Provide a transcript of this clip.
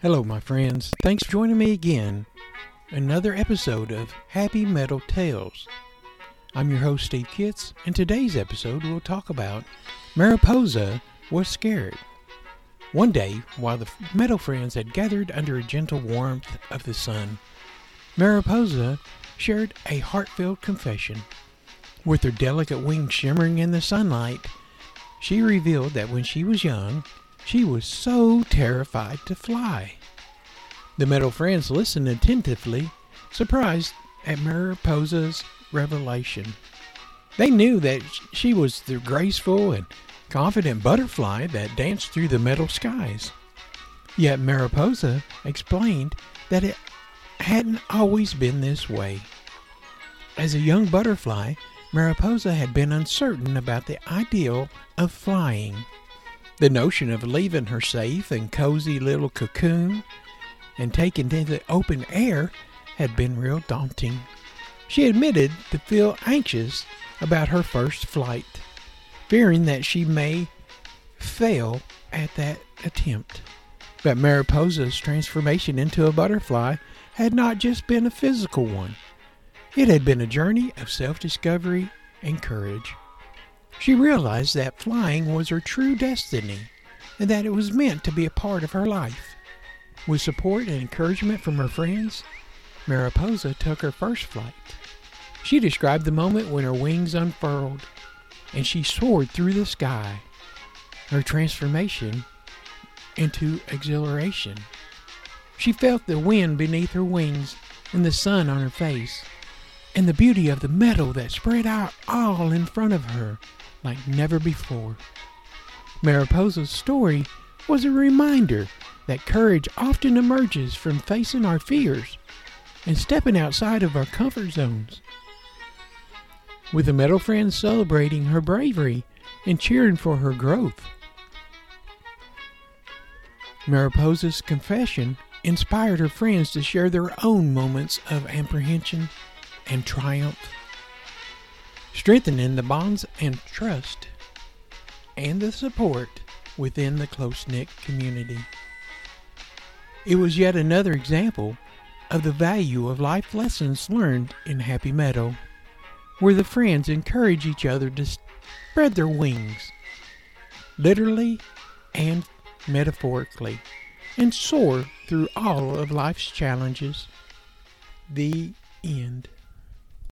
Hello, my friends. Thanks for joining me again. Another episode of Happy Meadow Tales. I'm your host, Steve Kitts, and today's episode we'll talk about Mariposa Was Scared. One day, while the meadow friends had gathered under a gentle warmth of the sun, Mariposa shared a heartfelt confession. With her delicate wings shimmering in the sunlight, she revealed that when she was young, she was so terrified to fly. The meadow friends listened attentively, surprised at Mariposa's revelation. They knew that she was the graceful and confident butterfly that danced through the meadow skies. Yet Mariposa explained that it hadn't always been this way. As a young butterfly, Mariposa had been uncertain about the ideal of flying. The notion of leaving her safe and cozy little cocoon and taking to the open air had been real daunting. She admitted to feel anxious about her first flight, fearing that she may fail at that attempt. But Mariposa's transformation into a butterfly had not just been a physical one. It had been a journey of self-discovery and courage. She realized that flying was her true destiny and that it was meant to be a part of her life. With support and encouragement from her friends, Mariposa took her first flight. She described the moment when her wings unfurled and she soared through the sky, her transformation into exhilaration. She felt the wind beneath her wings and the sun on her face, and the beauty of the meadow that spread out all in front of her like never before. Mariposa's story was a reminder that courage often emerges from facing our fears and stepping outside of our comfort zones. With the meadow friends celebrating her bravery and cheering for her growth, Mariposa's confession inspired her friends to share their own moments of apprehension and triumph, strengthening the bonds and trust and the support within the close-knit community. It was yet another example of the value of life lessons learned in Happy Meadow, where the friends encourage each other to spread their wings, literally and metaphorically, and soar through all of life's challenges. The end.